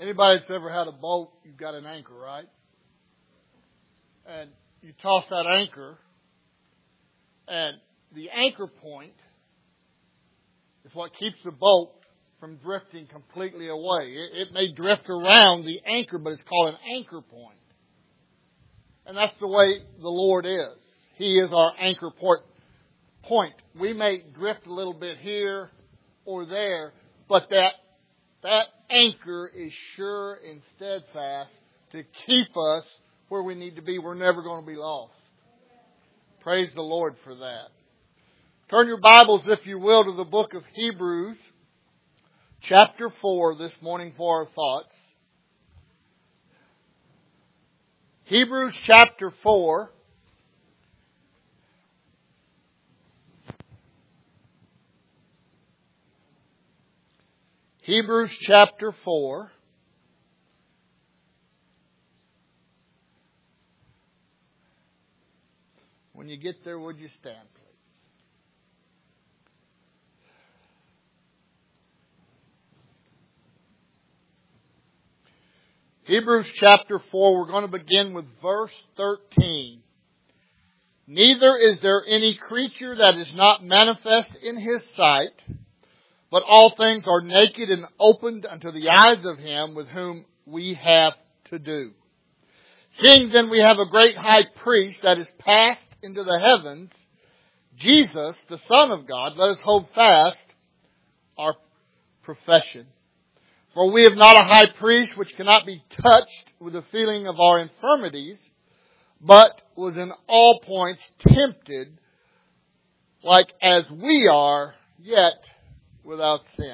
Anybody that's ever had a boat, you've got an anchor, right? And you toss that anchor, and the anchor point is what keeps the boat from drifting completely away. It may drift around the anchor, but it's called an anchor point. And that's the way the Lord is. He is our anchor point. We may drift a little bit here or there, but that anchor is sure and steadfast to keep us where we need to be. We're never going to be lost. Praise the Lord for that. Turn your Bibles, if you will, to the book of Hebrews, chapter 4, this morning for our thoughts. Hebrews chapter 4. Hebrews chapter 4. When you get there, would you stand, please? Hebrews chapter 4, we're going to begin with verse 13. Neither is there any creature that is not manifest in His sight, but all things are naked and opened unto the eyes of Him with whom we have to do. Seeing then we have a great high priest that is passed into the heavens, Jesus, the Son of God, let us hold fast our profession. For we have not a high priest which cannot be touched with the feeling of our infirmities, but was in all points tempted like as we are, yet without sin.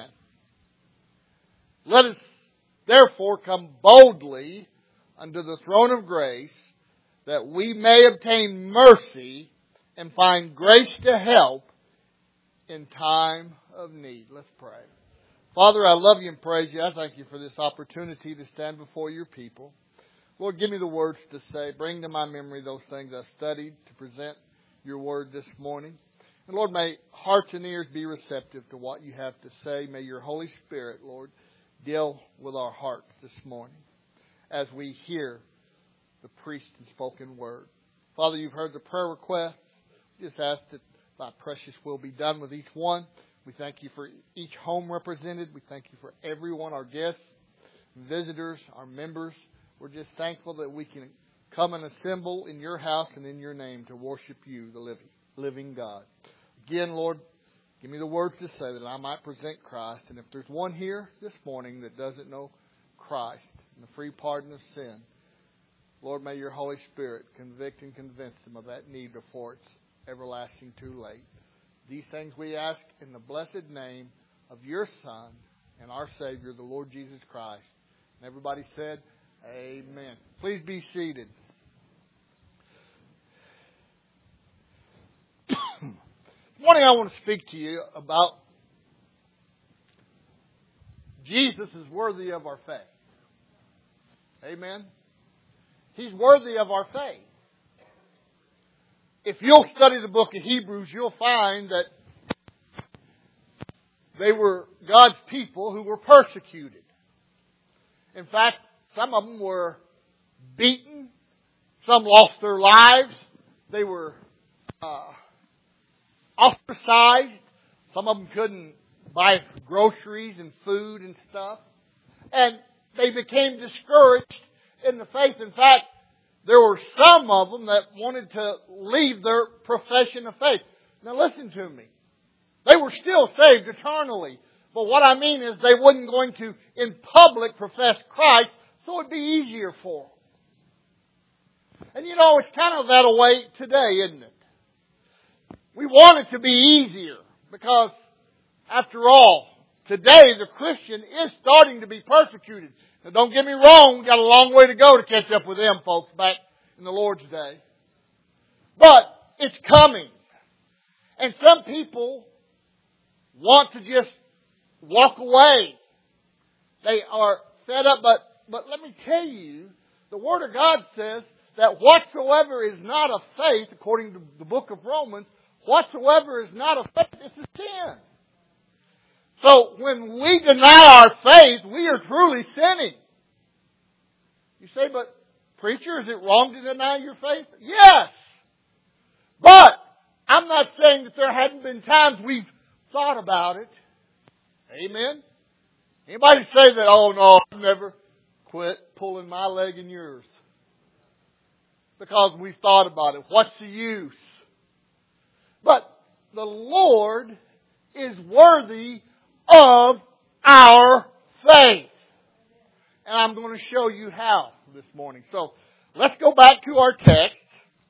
Let us therefore come boldly unto the throne of grace, that we may obtain mercy and find grace to help in time of need. Let's pray. Father, I love you and praise you. I thank you for this opportunity to stand before your people. Lord, give me the words to say. Bring to my memory those things I've studied to present your word this morning. And Lord, may hearts and ears be receptive to what you have to say. May your Holy Spirit, Lord, deal with our hearts this morning as we hear the preached and spoken word. Father, you've heard the prayer requests. We just ask that thy precious will be done with each one. We thank you for each home represented. We thank you for everyone, our guests, visitors, our members. We're just thankful that we can come and assemble in your house and in your name to worship you, the living God. Again, Lord, give me the words to say that I might present Christ. And if there's one here this morning that doesn't know Christ and the free pardon of sin, Lord, may your Holy Spirit convict and convince them of that need before it's everlasting too late. These things we ask in the blessed name of your Son and our Savior, the Lord Jesus Christ. And everybody said, amen. Please be seated. This morning I want to speak to you about Jesus is worthy of our faith. Amen. He's worthy of our faith. If you'll study the book of Hebrews, you'll find that they were God's people who were persecuted. In fact, some of them were beaten. Some lost their lives. They were ostracized. Some of them couldn't buy groceries and food and stuff. And they became discouraged in the faith. In fact, there were some of them that wanted to leave their profession of faith. Now listen to me. They were still saved eternally. But what I mean is they wasn't going to, in public, profess Christ, so it'd be easier for them. And you know, it's kind of that way today, isn't it? We want it to be easier because, after all, today the Christian is starting to be persecuted. Now don't get me wrong, we've got a long way to go to catch up with them folks back in the Lord's day. But it's coming. And some people want to just walk away. They are fed up, but let me tell you, the Word of God says that whatsoever is not of faith, according to the book of Romans, whatsoever is not of faith is a sin. So when we deny our faith, we are truly sinning. You say, but preacher, is it wrong to deny your faith? Yes. But I'm not saying that there hadn't been times we've thought about it. Amen? Anybody say that, oh no, I've never quit pulling my leg in yours? Because we've thought about it. What's the use? But the Lord is worthy of our faith. And I'm going to show you how this morning. So let's go back to our text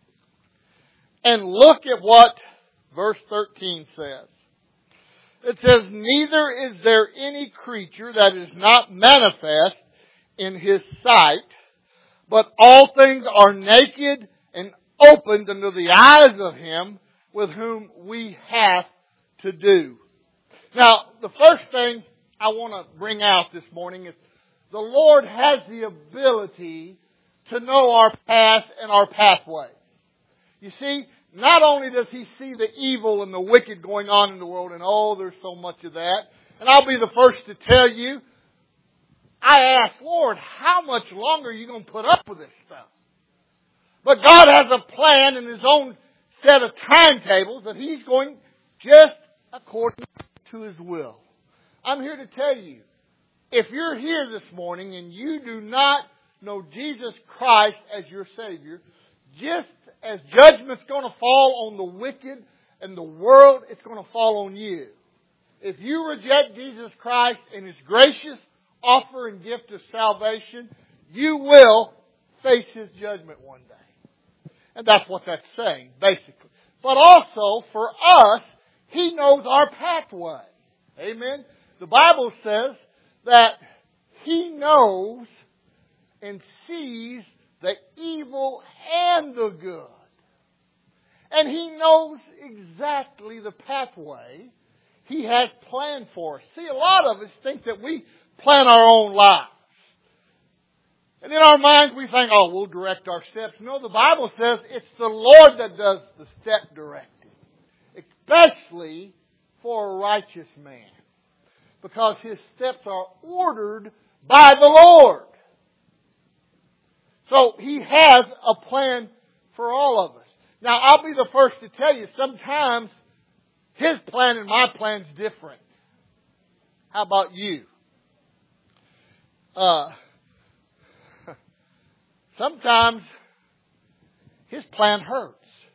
and look at what verse 13 says. It says, neither is there any creature that is not manifest in His sight, but all things are naked and opened unto the eyes of Him with whom we have to do. Now, the first thing I want to bring out this morning is the Lord has the ability to know our path and our pathway. You see, not only does He see the evil and the wicked going on in the world, and oh, there's so much of that. And I'll be the first to tell you, I asked, Lord, how much longer are you going to put up with this stuff? But God has a plan in His own set of timetables that He's going just according to His will. I'm here to tell you, if you're here this morning and you do not know Jesus Christ as your Savior, just as judgment's going to fall on the wicked and the world, it's going to fall on you. If you reject Jesus Christ and His gracious offer and gift of salvation, you will face His judgment one day. And that's what that's saying, basically. But also, for us, He knows our pathway. Amen? The Bible says that He knows and sees the evil and the good. And He knows exactly the pathway He has planned for us. See, a lot of us think that we plan our own lives. And in our minds we think, oh, we'll direct our steps. No, the Bible says it's the Lord that does the step directing. Especially for a righteous man. Because his steps are ordered by the Lord. So He has a plan for all of us. Now, I'll be the first to tell you, sometimes His plan and my plan's different. How about you? Sometimes His plan hurts.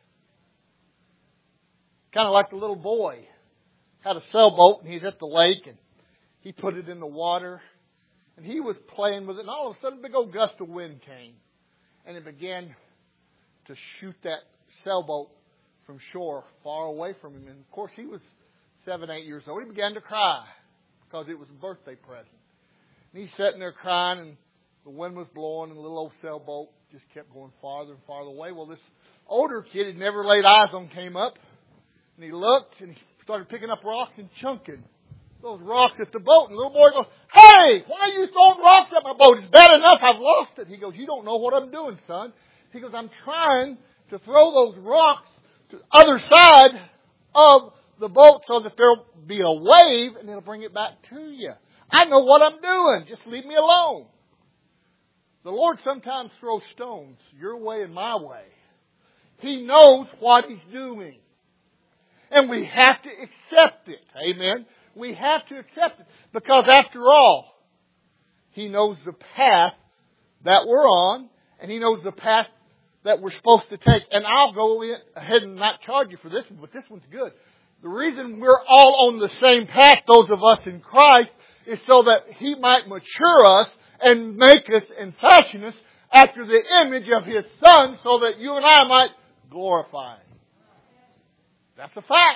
Kind of like the little boy had a sailboat and he's at the lake and he put it in the water and he was playing with it and all of a sudden a big old gust of wind came and it began to shoot that sailboat from shore far away from him. And of course he was 7, 8 years old. He began to cry because it was a birthday present. And he's sitting there crying and the wind was blowing and the little old sailboat just kept going farther and farther away. Well, this older kid had never laid eyes on came up and he looked and he started picking up rocks and chunking those rocks at the boat. And the little boy goes, hey, why are you throwing rocks at my boat? It's bad enough I've lost it. He goes, you don't know what I'm doing, son. He goes, I'm trying to throw those rocks to the other side of the boat so that there'll be a wave and it'll bring it back to you. I know what I'm doing. Just leave me alone. The Lord sometimes throws stones your way and my way. He knows what He's doing. And we have to accept it. Amen. We have to accept it. Because after all, He knows the path that we're on. And He knows the path that we're supposed to take. And I'll go ahead and not charge you for this one, but this one's good. The reason we're all on the same path, those of us in Christ, is so that He might mature us and make us and fashion us after the image of His Son so that you and I might glorify Him. That's a fact.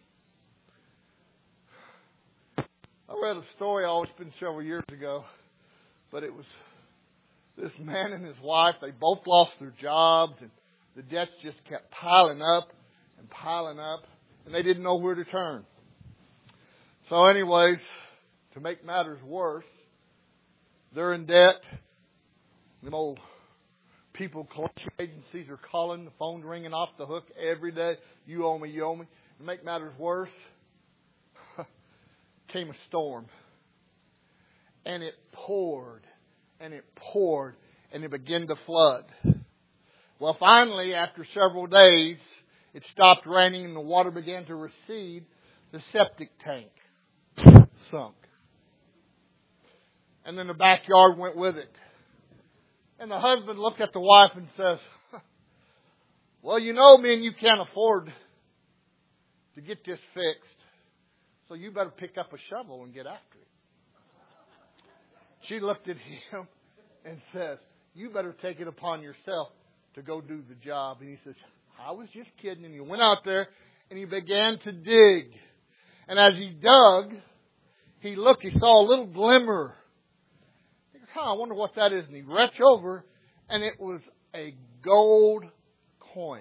I read a story, it's been several years ago, but it was this man and his wife, they both lost their jobs and the debts just kept piling up and piling up and they didn't know where to turn. So anyways, to make matters worse, they're in debt. Them old people, collection agencies are calling, the phone's ringing off the hook every day. You owe me, you owe me. To make matters worse, came a storm. And it poured. And it poured. and it began to flood. Well, finally, after several days, it stopped raining and the water began to recede. The septic tank sunk. And then the backyard went with it. And the husband looked at the wife and says, well, you know, me and you can't afford to get this fixed. So you better pick up a shovel and get after it. She looked at him and says, you better take it upon yourself to go do the job. And he says, I was just kidding. And he went out there and he began to dig. And as he dug, he looked, he saw a little glimmer. He goes, I wonder what that is. And he reached over and it was a gold coin.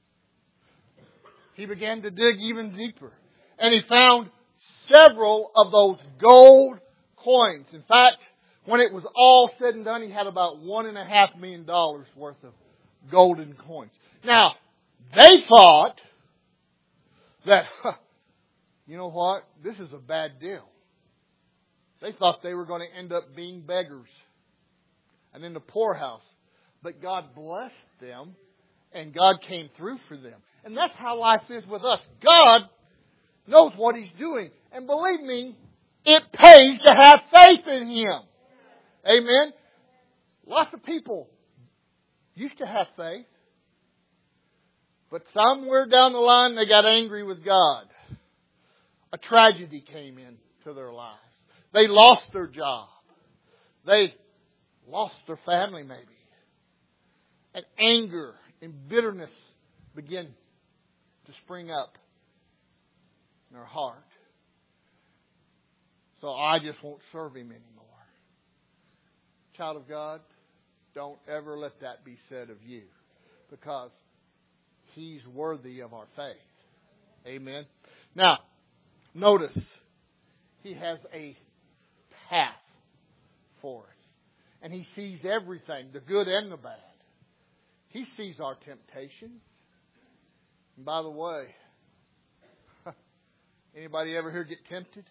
He began to dig even deeper. And he found several of those gold coins. In fact, when it was all said and done, he had about $1.5 million worth of golden coins. Now, they thought that, you know what, this is a bad deal. They thought they were going to end up being beggars and in the poorhouse. But God blessed them and God came through for them. And that's how life is with us. God knows what He's doing. And believe me, it pays to have faith in Him. Amen. Lots of people used to have faith. But somewhere down the line they got angry with God. A tragedy came into their lives. They lost their job. They lost their family maybe. And anger and bitterness began to spring up in their heart. So I just won't serve Him anymore. Child of God, don't ever let that be said of you. Because He's worthy of our faith. Amen. Now, notice, He has a path for us. And He sees everything, the good and the bad. He sees our temptations. And by the way, anybody ever here get tempted?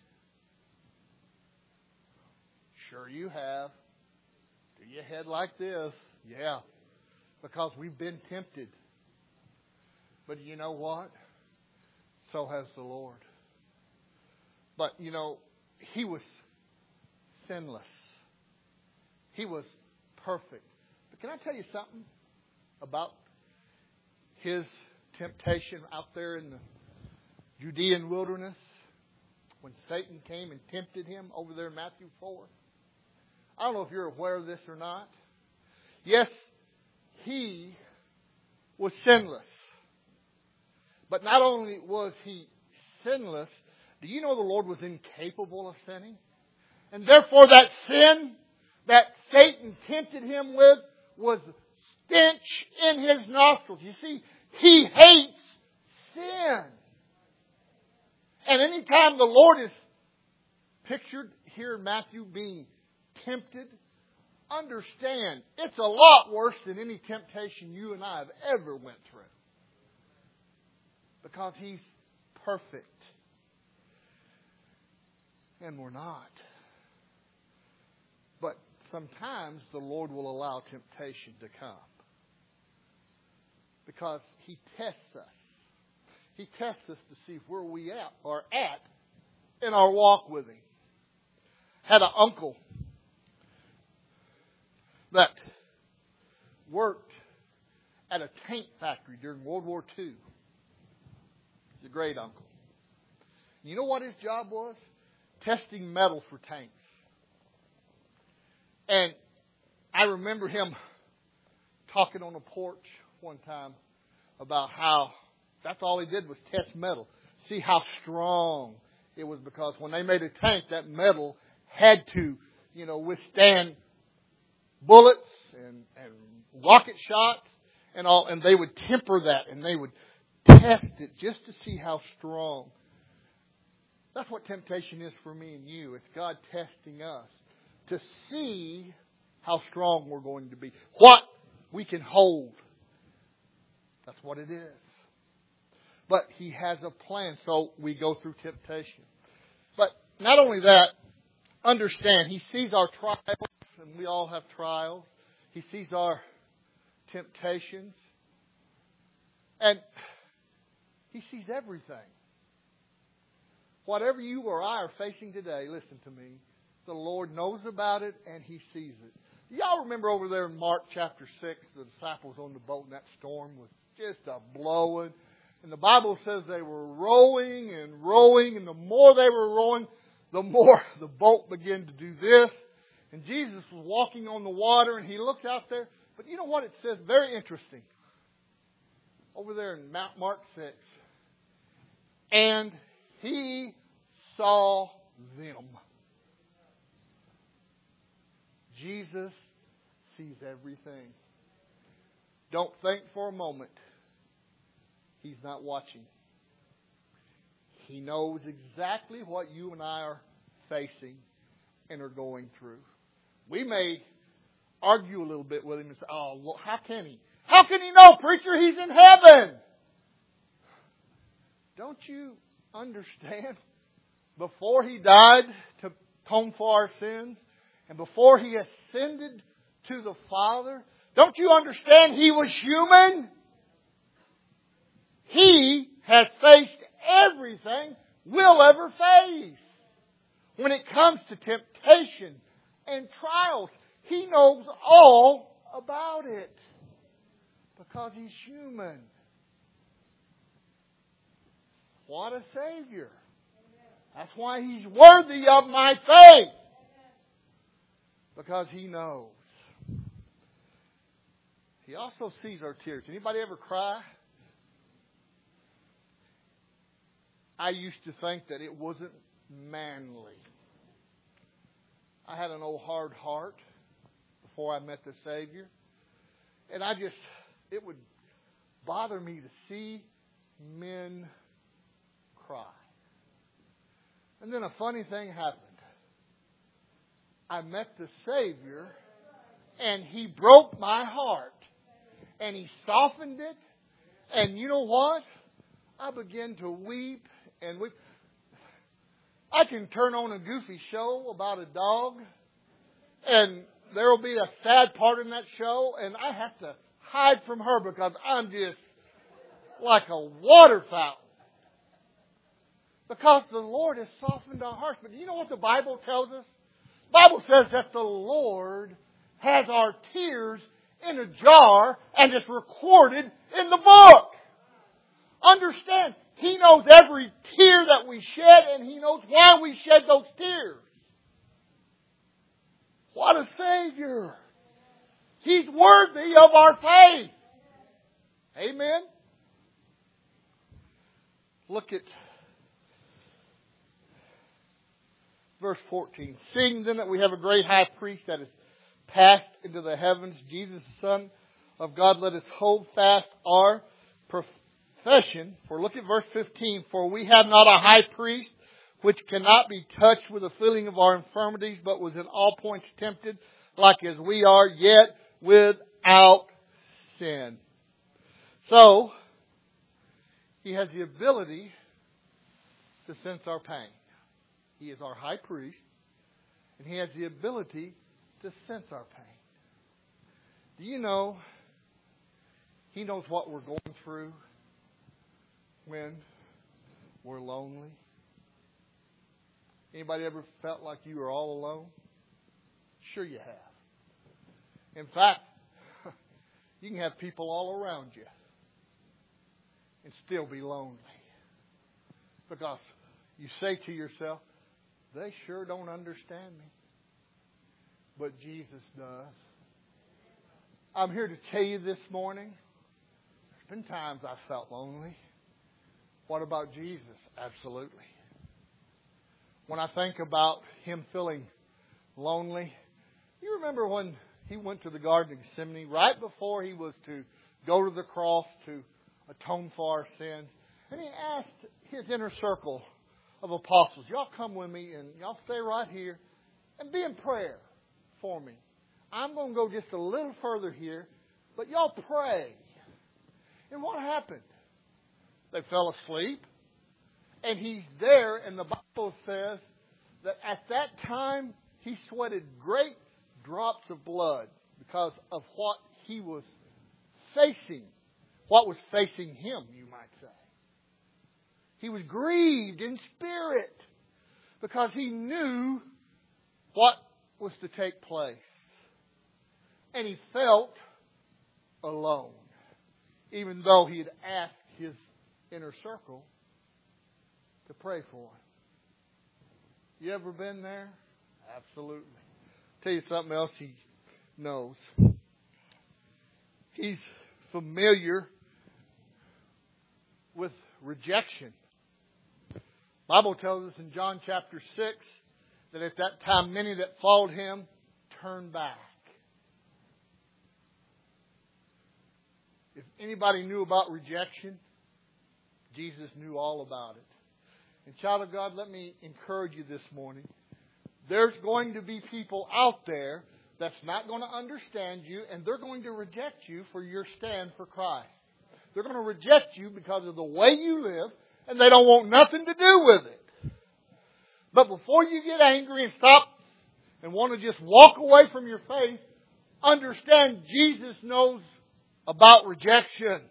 Sure you have. Do your head like this? Yeah. Because we've been tempted. But you know what? So has the Lord. But you know, He was sinless. He was perfect. But can I tell you something about His temptation out there in the Judean wilderness? When Satan came and tempted Him over there in Matthew 4. I don't know if you're aware of this or not. Yes, He was sinless. But not only was He sinless, do you know the Lord was incapable of sinning? And therefore that sin that Satan tempted Him with was stench in His nostrils. You see, He hates sin. And anytime the Lord is pictured here in Matthew being tempted, understand it's a lot worse than any temptation you and I have ever went through. Because He's perfect. And we're not. But sometimes the Lord will allow temptation to come. Because He tests us. He tests us to see where we are at in our walk with Him. Had an uncle that worked at a tank factory during World War II. He's a great uncle. You know what his job was? Testing metal for tanks. And I remember him talking on a porch one time about how that's all he did was test metal. See how strong it was, because when they made a tank, that metal had to, withstand bullets and rocket shots and all, and they would temper that and they would test it just to see how strong. That's what temptation is for me and you. It's God testing us to see how strong we're going to be. What we can hold. That's what it is. But He has a plan, so we go through temptation. But not only that, understand, He sees our trials, and we all have trials. He sees our temptations. And He sees everything. Whatever you or I are facing today, listen to me, the Lord knows about it and He sees it. Y'all remember over there in Mark chapter 6, the disciples on the boat and that storm was just a-blowing. And the Bible says they were rowing and rowing, and the more they were rowing, the more the boat began to do this. And Jesus was walking on the water, and He looked out there. But you know what it says? Very interesting. Over there in Mark 6. And He saw them. Jesus sees everything. Don't think for a moment He's not watching. He knows exactly what you and I are facing and are going through. We may argue a little bit with Him and say, oh, Lord, how can He? How can He know, preacher? He's in heaven. Don't you understand? Before He died to atone for our sins, and before He ascended to the Father, don't you understand He was human? He has faced everything we'll ever face. When it comes to temptation and trials, He knows all about it. Because He's human. What a Savior. That's why He's worthy of my faith. Because He knows. He also sees our tears. Anybody ever cry? I used to think that it wasn't manly. I had an old hard heart before I met the Savior. And it would bother me to see men cry. And then a funny thing happened. I met the Savior, and He broke my heart. And He softened it. And you know what? I began to weep and weep. I can turn on a goofy show about a dog, and there will be a sad part in that show, and I have to hide from her because I'm just like a water fountain. Because the Lord has softened our hearts. But you know what the Bible tells us? The Bible says that the Lord has our tears in a jar and it's recorded in the book. Understand, He knows every tear that we shed, and He knows why we shed those tears. What a Savior. He's worthy of our faith. Amen. Look at verse 14. Seeing then that we have a great high priest that is passed into the heavens, Jesus the Son of God, let us hold fast our profession. For look at verse 15. For we have not a high priest which cannot be touched with the feeling of our infirmities, but was in all points tempted, like as we are, yet without sin. So, He has the ability to sense our pain. He is our high priest, and He has the ability to sense our pain. Do you know He knows what we're going through when we're lonely? Anybody ever felt like you were all alone? Sure you have. In fact, you can have people all around you and still be lonely. Because you say to yourself, they sure don't understand me. But Jesus does. I'm here to tell you this morning, there's been times I felt lonely. What about Jesus? Absolutely. When I think about Him feeling lonely, you remember when He went to the Garden of Gethsemane, right before He was to go to the cross to atone for our sins, and He asked His inner circle of apostles, y'all come with me and y'all stay right here and be in prayer for me. I'm going to go just a little further here, but y'all pray. And what happened? They fell asleep. And He's there, and the Bible says that at that time He sweated great drops of blood. because of what he was facing. What was facing him, you might say. He was grieved in spirit because he knew what was to take place. And he felt alone, even though he had asked his inner circle to pray for him. You ever been there? Absolutely. Tell you something else he knows. He's familiar with rejection. The Bible tells us in John chapter 6 that at that time many that followed him turned back. If anybody knew about rejection, Jesus knew all about it. And child of God, let me encourage you this morning. There's going to be people out there that's not going to understand you, and they're going to reject you for your stand for Christ. They're going to reject you because of the way you live, and they don't want nothing to do with it. But before you get angry and stop and want to just walk away from your faith, understand Jesus knows about rejection.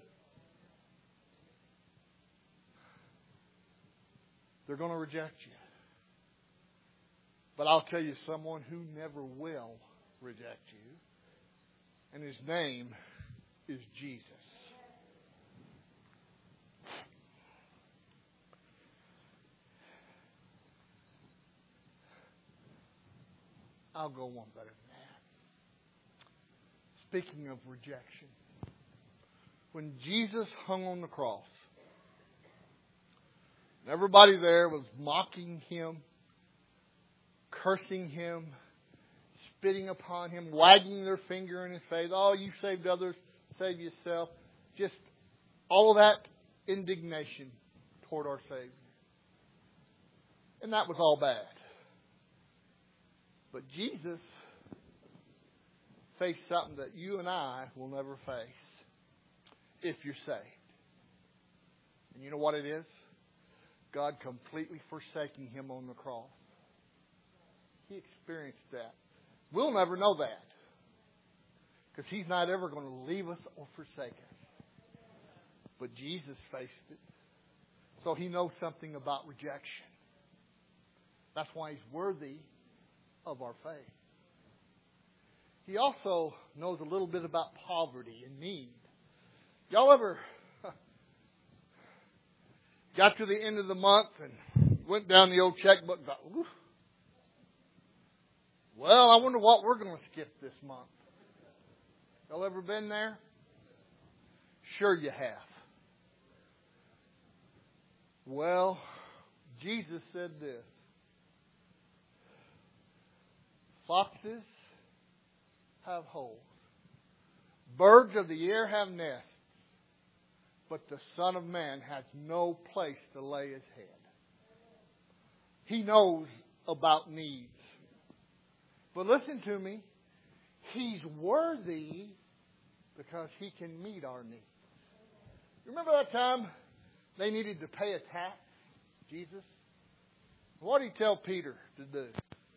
They're going to reject you. But I'll tell you someone who never will reject you. And his name is Jesus. I'll go one better than that. Speaking of rejection, when Jesus hung on the cross, everybody there was mocking him, cursing him, spitting upon him, wagging their finger in his face. Oh, you saved others, save yourself. Just all of that indignation toward our Savior. And that was all bad. But Jesus faced something that you and I will never face if you're saved. And you know what it is? God completely forsaking him on the cross. He experienced that. We'll never know that. Because he's not ever going to leave us or forsake us. But Jesus faced it. So he knows something about rejection. That's why he's worthy of our faith. He also knows a little bit about poverty and need. Y'all ever got to the end of the month and went down the old checkbook and thought, oof. Well, I wonder what we're going to skip this month. Y'all ever been there? Sure you have. Well, Jesus said this. Foxes have holes. Birds of the air have nests. But the Son of Man has no place to lay his head. He knows about needs. But listen to me. He's worthy because he can meet our needs. Remember that time they needed to pay a tax? Jesus? What did he tell Peter to do?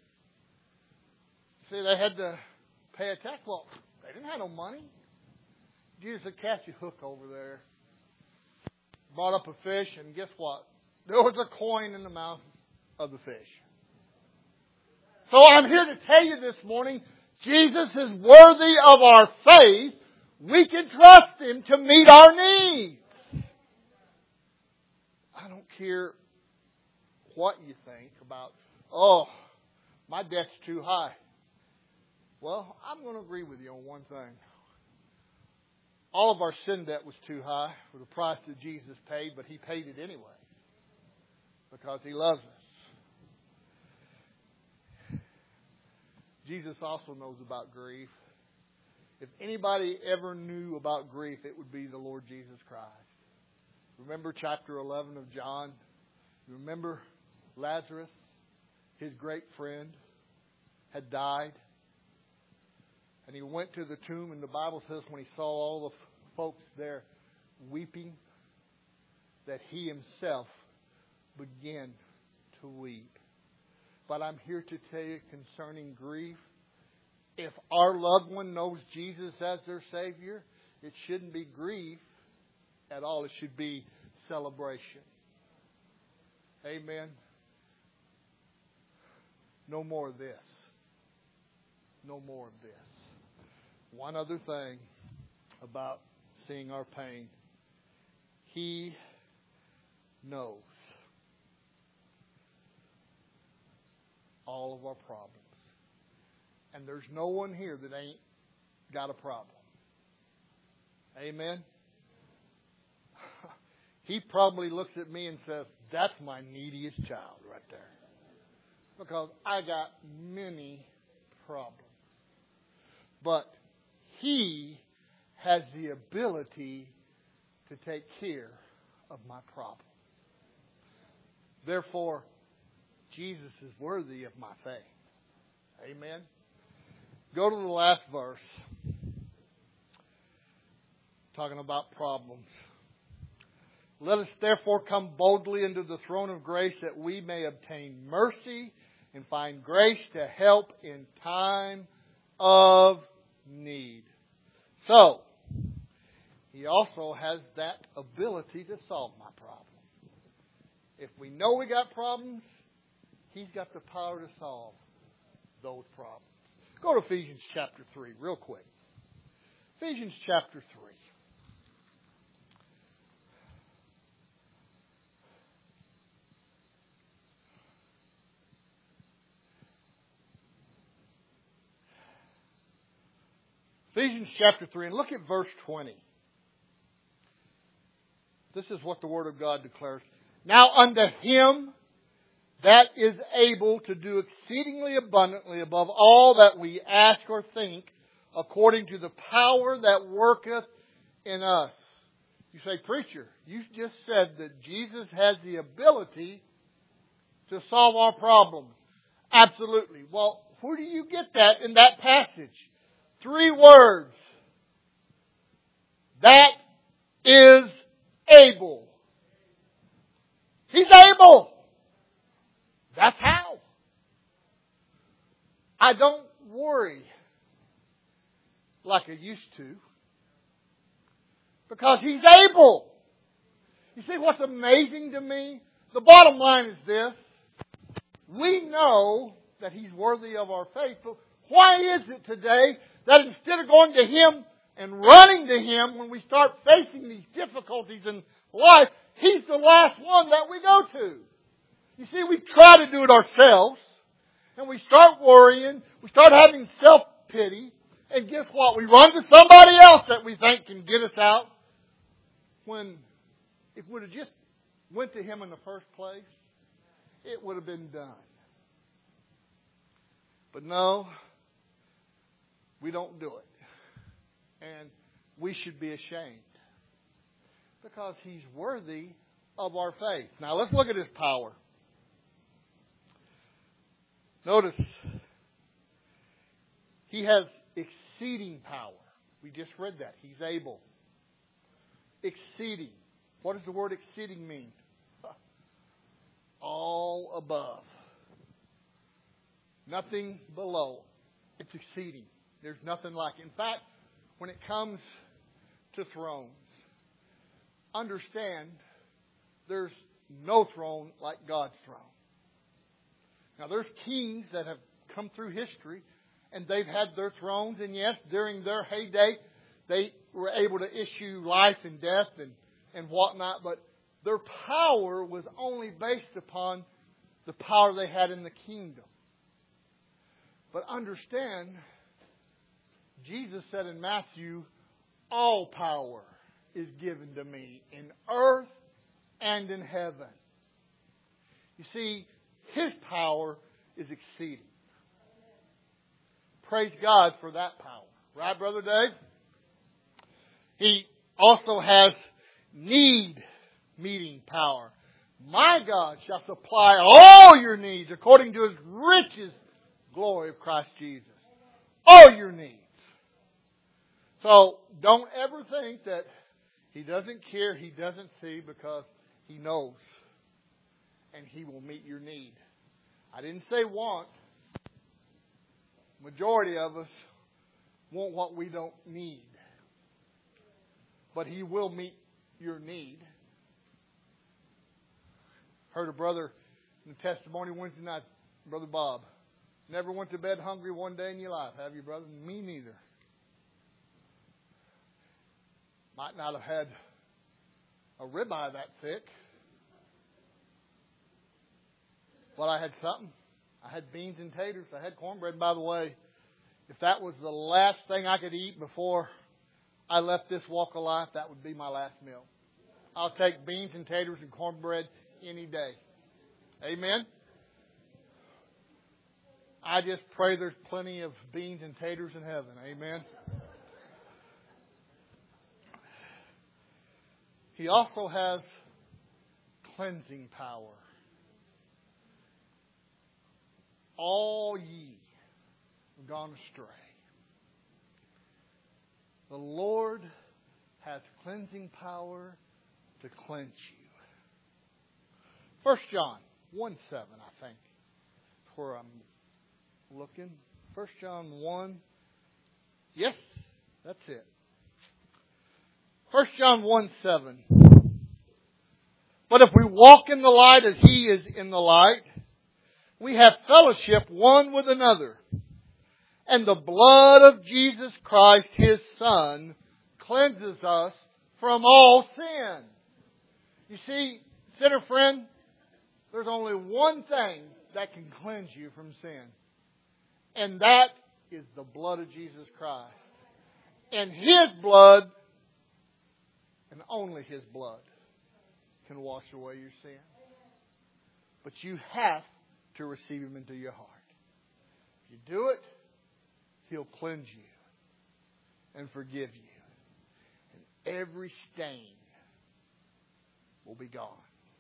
See, they had to pay a tax. Well, they didn't have no money. Jesus said, cast your hook over there. Brought up a fish, and guess what? There was a coin in the mouth of the fish. So I'm here to tell you this morning, Jesus is worthy of our faith. We can trust him to meet our needs. I don't care what you think about, oh, my debt's too high. Well, I'm going to agree with you on one thing. All of our sin debt was too high for the price that Jesus paid, but he paid it anyway because he loves us. Jesus also knows about grief. If anybody ever knew about grief, it would be the Lord Jesus Christ. Remember chapter 11 of John? You remember Lazarus, his great friend, had died. And he went to the tomb, and the Bible says when he saw all the folks there weeping, that he himself began to weep. But I'm here to tell you concerning grief, if our loved one knows Jesus as their Savior, it shouldn't be grief at all. It should be celebration. Amen. No more of this. No more of this. One other thing about seeing our pain. He knows all of our problems. And there's no one here that ain't got a problem. Amen? He probably looks at me and says, that's my neediest child right there. Because I got many problems. But He has the ability to take care of my problem. Therefore, Jesus is worthy of my faith. Amen? Go to the last verse. Talking about problems. Let us therefore come boldly into the throne of grace that we may obtain mercy and find grace to help in time of need. So, He also has that ability to solve my problem. If we know we got problems, He's got the power to solve those problems. Go to Ephesians chapter 3 real quick. Ephesians chapter 3. Ephesians chapter 3, and look at verse 20. This is what the Word of God declares. Now unto Him that is able to do exceedingly abundantly above all that we ask or think, according to the power that worketh in us. You say, preacher, you just said that Jesus has the ability to solve our problems. Absolutely. Well, where do you get that in that passage? 3 words. That is able. He's able. That's how. I don't worry like I used to. Because He's able. You see what's amazing to me? The bottom line is this. We know that He's worthy of our faith, but why is it today that instead of going to Him and running to Him when we start facing these difficulties in life, He's the last one that we go to? You see, we try to do it ourselves, and we start worrying, we start having self-pity, and guess what? We run to somebody else that we think can get us out, when if we would have just went to Him in the first place, it would have been done. But no, we don't do it. And we should be ashamed. Because He's worthy of our faith. Now let's look at His power. Notice, He has exceeding power. We just read that. He's able. Exceeding. What does the word exceeding mean? All above. Nothing below. It's exceeding. There's nothing like it. In fact, when it comes to thrones, understand there's no throne like God's throne. Now, there's kings that have come through history, and they've had their thrones, and yes, during their heyday, they were able to issue life and death and whatnot, but their power was only based upon the power they had in the kingdom. But understand, Jesus said in Matthew, all power is given to me in earth and in heaven. You see, His power is exceeding. Praise God for that power. Right, Brother Dave? He also has need-meeting power. My God shall supply all your needs according to His riches glory of Christ Jesus. All your needs. So don't ever think that He doesn't care, He doesn't see, because He knows. And He will meet your need. I didn't say want. Majority of us want what we don't need. But He will meet your need. Heard a brother in the testimony Wednesday night, Brother Bob. Never went to bed hungry one day in your life, have you, brother? Me neither. Might not have had a ribeye that thick. But I had something. I had beans and taters. I had cornbread. By the way, if that was the last thing I could eat before I left this walk of life, that would be my last meal. I'll take beans and taters and cornbread any day. Amen? I just pray there's plenty of beans and taters in heaven. Amen? He also has cleansing power. All ye have gone astray. The Lord has cleansing power to cleanse you. 1 John 1:7, I think, is where I'm looking. 1 John 1. Yes, that's it. 1 John 1:7. But if we walk in the light as He is in the light, we have fellowship one with another. And the blood of Jesus Christ, His Son, cleanses us from all sin. You see, sinner friend, there's only one thing that can cleanse you from sin. And that is the blood of Jesus Christ. And His blood, and only His blood, can wash away your sin. But you have to receive Him into your heart. If you do it, He'll cleanse you and forgive you. And every stain will be gone.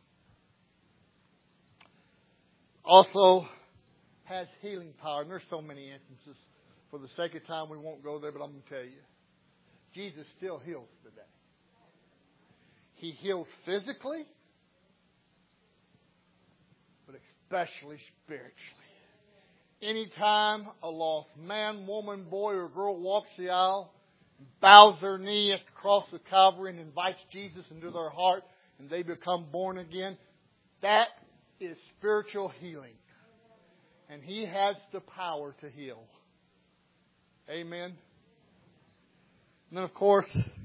Also has healing power. And there's so many instances. For the sake of time, we won't go there, but I'm going to tell you. Jesus still heals today. He heals physically, but especially spiritually. Anytime a lost man, woman, boy, or girl walks the aisle, bows their knee at the cross of Calvary and invites Jesus into their heart, and they become born again, that is spiritual healing. And He has the power to heal. Amen. And then, of course,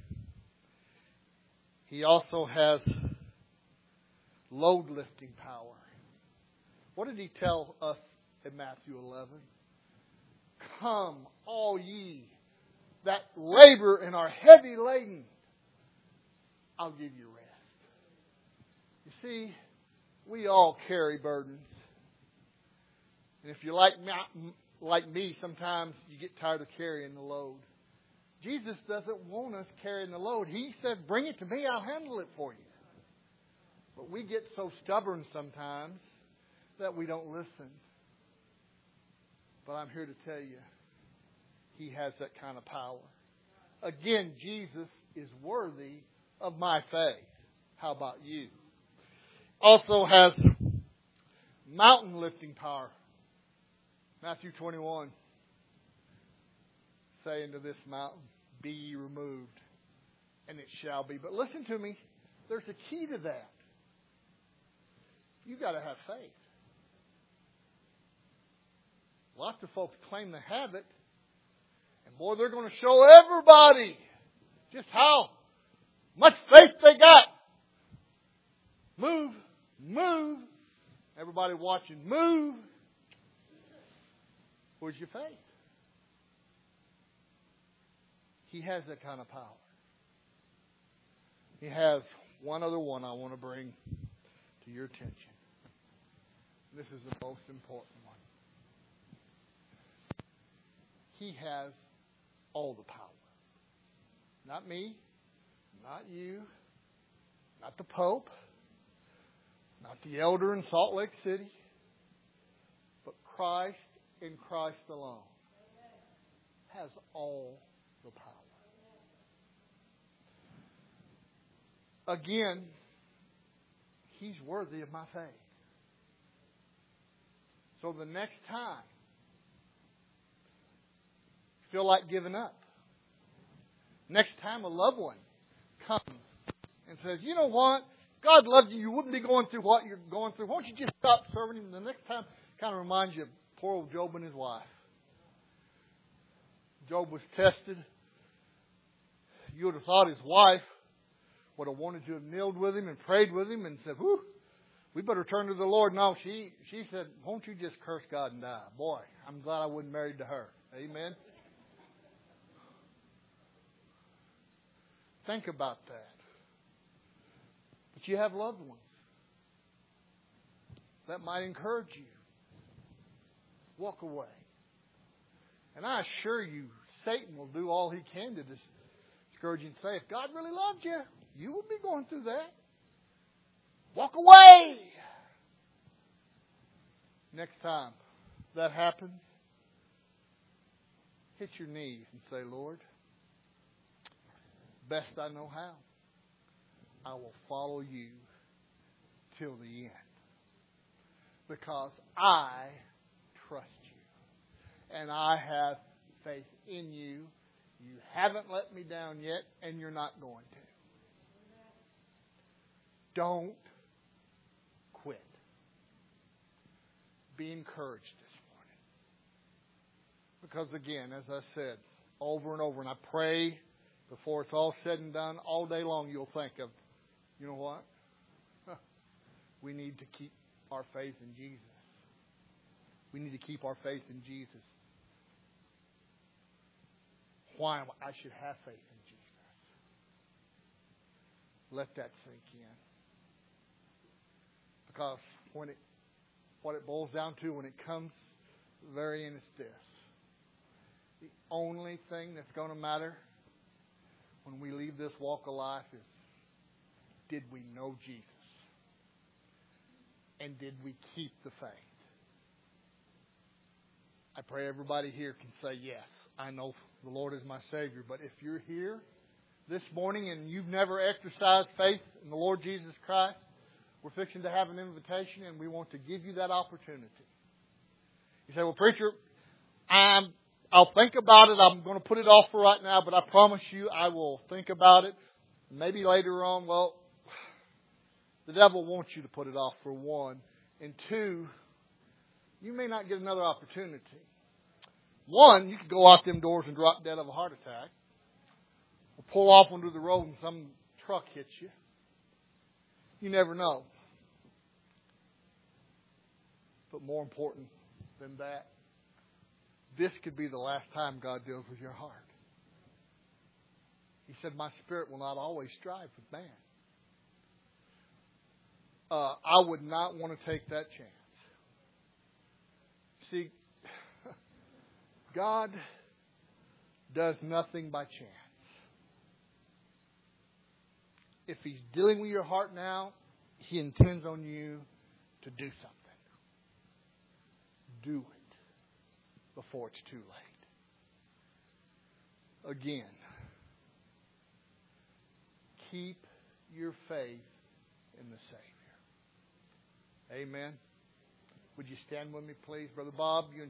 He also has load lifting power. What did He tell us in Matthew 11? Come, all ye that labor and are heavy laden, I'll give you rest. You see, we all carry burdens. And if you're like me, sometimes you get tired of carrying the load. Jesus doesn't want us carrying the load. He said, bring it to me, I'll handle it for you. But we get so stubborn sometimes that we don't listen. But I'm here to tell you, He has that kind of power. Again, Jesus is worthy of my faith. How about you? Also has mountain lifting power. Matthew 21. Saying to this mountain, be ye removed, and it shall be. But listen to me, there's a key to that. You've got to have faith. Lots of folks claim they have it, and boy, they're going to show everybody just how much faith they got. Move, move. Everybody watching, move. Where's your faith? He has that kind of power. He has one other one I want to bring to your attention. This is the most important one. He has all the power. Not me, not you, not the Pope, not the elder in Salt Lake City, but Christ and Christ alone has all the power. Again, He's worthy of my faith. So the next time feel like giving up. Next time a loved one comes and says, you know what? God loves you. You wouldn't be going through what you're going through. Won't you just stop serving Him? The next time kind of reminds you of poor old Job and his wife. Job was tested. You would have thought his wife would have wanted to have kneeled with him and prayed with him and said, whew, we better turn to the Lord. No, she said, won't you just curse God and die? Boy, I'm glad I wasn't married to her. Amen. Think about that. But you have loved ones. That might encourage you. Walk away. And I assure you, Satan will do all he can to discourage you and say, if God really loved you, you would be going through that. Walk away. Next time that happens, hit your knees and say, Lord, best I know how, I will follow you till the end. Because I trust you. And I have faith in you. You haven't let me down yet, and you're not going to. Don't quit. Be encouraged this morning. Because again, as I said, over and over, and I pray before it's all said and done, all day long you'll think of, you know what? We need to keep our faith in Jesus. We need to keep our faith in Jesus. Why I should have faith in Jesus. Let that sink in. Because what it boils down to when it comes to the very end is this. The only thing that's going to matter when we leave this walk of life is, did we know Jesus? And did we keep the faith? I pray everybody here can say, yes, I know the Lord is my Savior. But if you're here this morning and you've never exercised faith in the Lord Jesus Christ, we're fixing to have an invitation and we want to give you that opportunity. You say, well, preacher, I'll think about it. I'm going to put it off for right now, but I promise you I will think about it. Maybe later on. Well, the devil wants you to put it off, for one. And two, you may not get another opportunity. One, you could go out them doors and drop dead of a heart attack. Or pull off onto the road and some truck hits you. You never know. But more important than that, this could be the last time God deals with your heart. He said, my spirit will not always strive with man. I would not want to take that chance. See, God does nothing by chance. If He's dealing with your heart now, He intends on you to do something. Do it before it's too late. Again, keep your faith in the Savior. Amen. Would you stand with me, please? Brother Bob, you